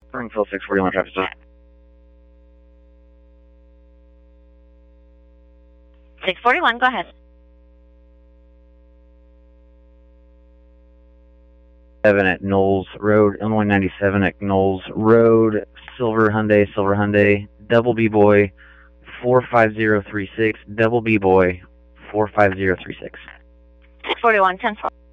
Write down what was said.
Springfield 641 traffic stop. 641, go ahead. 7 at Knowles Road, Illinois 97 at Knowles Road, Silver Hyundai, Double B Boy, 45036, Double B Boy, 45036. 641, 10-4.